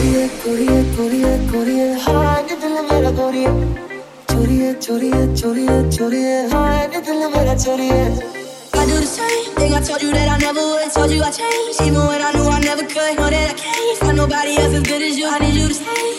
कुड़िए कुड़िए कुड़िए हाँ ये दिल मेरा गोरिए चोरिए चोरिए चोरिए चोरिए हाँ ये दिल मेरा चोरिए I do the same thing I told you that I never would. Told you I changed even when I knew I never could. Know that I can't find nobody else as good as you. I need you to stay.